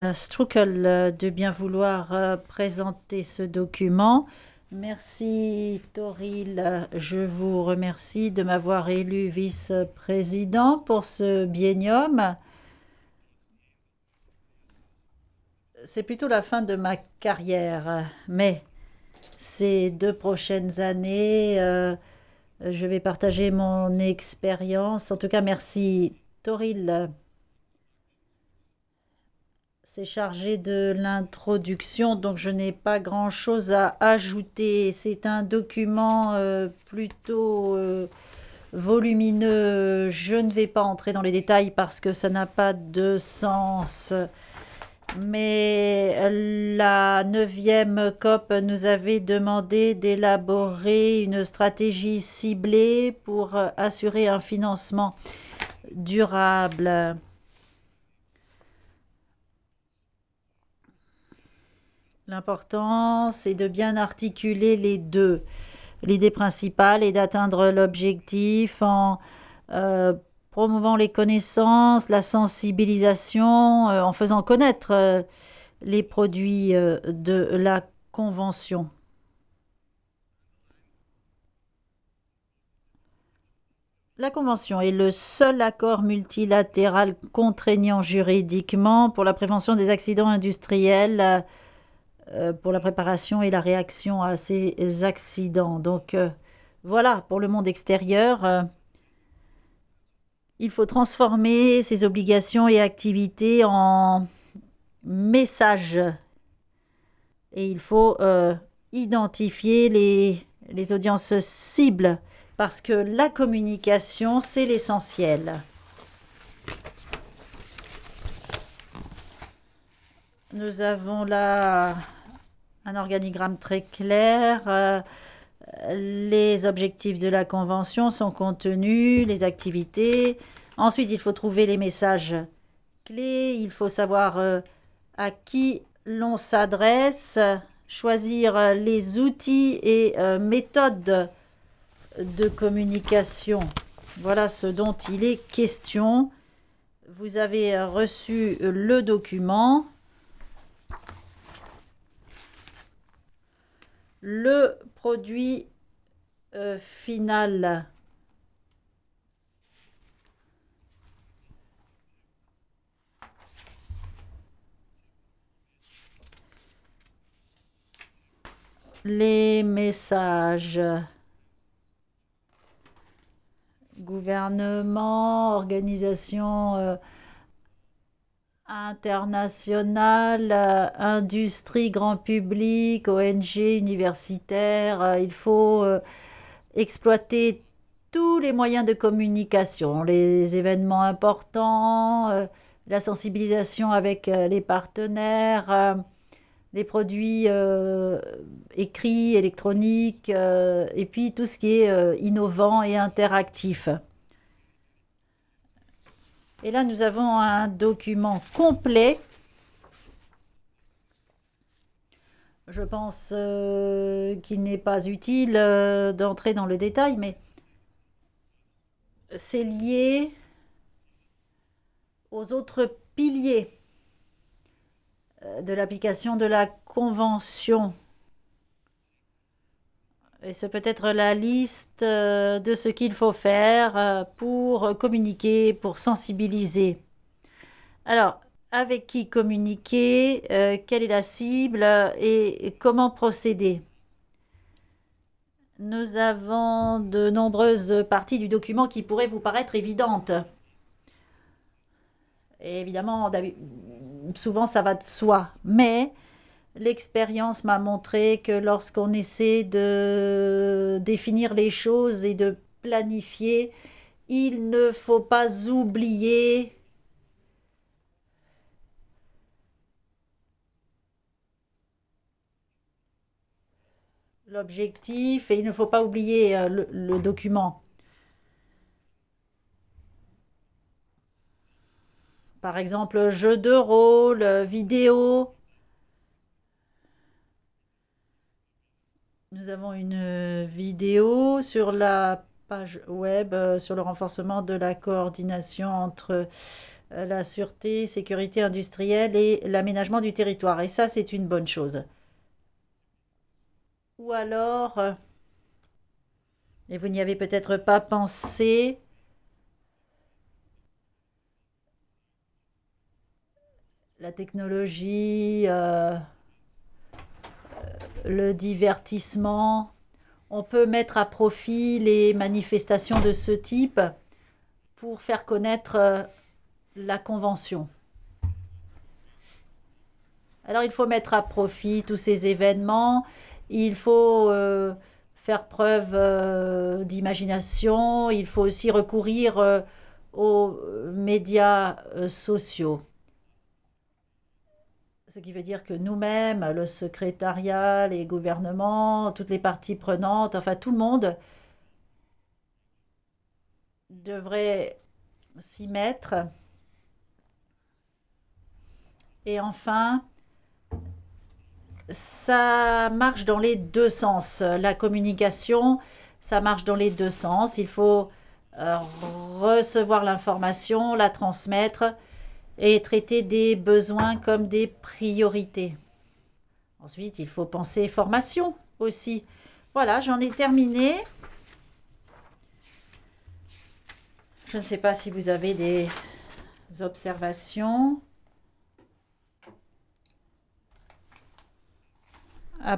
Struckel de bien vouloir présenter ce document. Merci Toril, je vous remercie de m'avoir élu vice-président pour ce biennium. C'est plutôt la fin de ma carrière, mais ces 2 prochaines années, je vais partager mon expérience. En tout cas, merci Toril. C'est chargé de l'introduction, donc je n'ai pas grand-chose à ajouter. C'est un document plutôt volumineux. Je ne vais pas entrer dans les détails parce que ça n'a pas de sens. Mais la 9e COP nous avait demandé d'élaborer une stratégie ciblée pour assurer un financement durable. L'important, c'est de bien articuler les deux. L'idée principale est d'atteindre l'objectif en euh, promouvant les connaissances, la sensibilisation, en faisant connaître les produits de la Convention. La Convention est le seul accord multilatéral contraignant juridiquement pour la prévention des accidents industriels, pour la préparation et la réaction à ces accidents. Donc voilà, pour le monde extérieur, il faut transformer ces obligations et activités en messages et il faut identifier les audiences cibles parce que la communication, c'est l'essentiel. Nous avons là un organigramme très clair. Les objectifs de la convention sont contenus, les activités. Ensuite, il faut trouver les messages clés. Il faut savoir à qui l'on s'adresse, choisir les outils et méthodes de communication. Voilà ce dont il est question. Vous avez reçu le document. Le produit final. Les messages. Gouvernement, organisation internationale, industrie, grand public, ONG, universitaire. Il faut exploiter tous les moyens de communication, les événements importants, la sensibilisation avec les partenaires, les produits écrits, électroniques, et puis tout ce qui est innovant et interactif. Et là, nous avons un document complet. Je pense qu'il n'est pas utile d'entrer dans le détail, mais c'est lié aux autres piliers de l'application de la Convention. Et c'est peut-être la liste de ce qu'il faut faire pour communiquer, pour sensibiliser. Alors, avec qui communiquer, quelle est la cible et comment procéder. Nous avons de nombreuses parties du document qui pourraient vous paraître évidentes. Et évidemment, souvent ça va de soi. Mais l'expérience m'a montré que lorsqu'on essaie de définir les choses et de planifier, il ne faut pas oublier l'objectif et il ne faut pas oublier le document. Par exemple, jeu de rôle, vidéo. Nous avons une vidéo sur la page web sur le renforcement de la coordination entre la sûreté, sécurité industrielle et l'aménagement du territoire. Et ça, c'est une bonne chose. Ou alors, et vous n'y avez peut-être pas pensé, la technologie, le divertissement, on peut mettre à profit les manifestations de ce type pour faire connaître la convention. Alors il faut mettre à profit tous ces événements, il faut faire preuve d'imagination, il faut aussi recourir aux médias sociaux. Ce qui veut dire que nous-mêmes, le secrétariat, les gouvernements, toutes les parties prenantes, enfin tout le monde devrait s'y mettre. Et enfin, ça marche dans les deux sens. La communication, ça marche dans les deux sens. Il faut euh, recevoir l'information, la transmettre et traiter des besoins comme des priorités. Ensuite, il faut penser formation aussi. Voilà, j'en ai terminé. Je ne sais pas si vous avez des observations.